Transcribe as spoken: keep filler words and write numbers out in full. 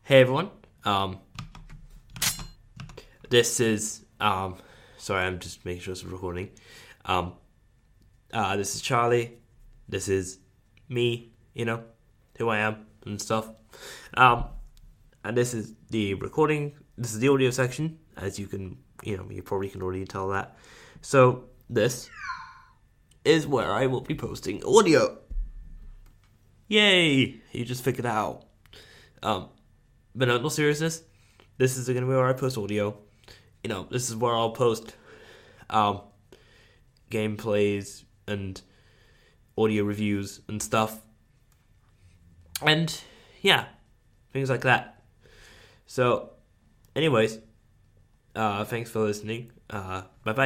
Hey everyone, um, this is, um, sorry, I'm just making sure it's recording. Um, uh, this is Charlie. This is me, you know, who I am and stuff. Um, and this is the recording. This is the audio section, as you can, you know, you probably can already tell that. So this is where I will be posting audio. Yay! You just figured it out. Um, but in all seriousness, this is going to be where I post audio. You know, this is where I'll post um, gameplays and audio reviews and stuff. And, yeah, things like that. So, anyways, uh, thanks for listening. Uh, bye-bye.